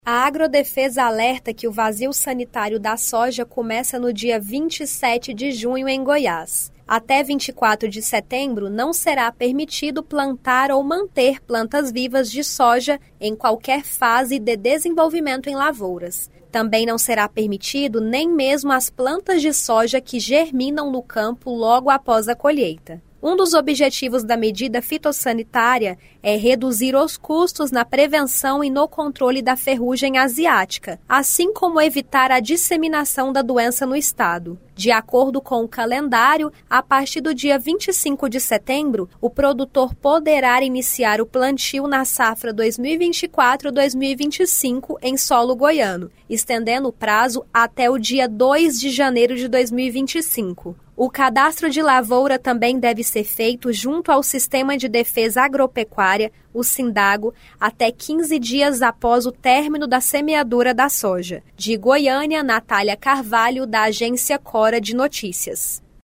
A Agrodefesa alerta que o vazio sanitário da soja começa no dia 27 de junho em Goiás. Até 24 de setembro, não será permitido plantar ou manter plantas vivas de soja em qualquer fase de desenvolvimento em lavouras. Também não será permitido nem mesmo as plantas de soja que germinam no campo logo após a colheita. Um dos objetivos da medida fitossanitária é reduzir os custos na prevenção e no controle da ferrugem asiática, assim como evitar a disseminação da doença no estado. De acordo com o calendário, a partir do dia 25 de setembro, o produtor poderá iniciar o plantio na safra 2024-2025 em solo goiano, estendendo o prazo até o dia 2 de janeiro de 2025. O cadastro de lavoura também deve ser feito junto ao Sistema de Defesa Agropecuária, o SINDAGO, até 15 dias após o término da semeadura da soja. De Goiânia, Natália Carvalho, da agência Cora de Notícias.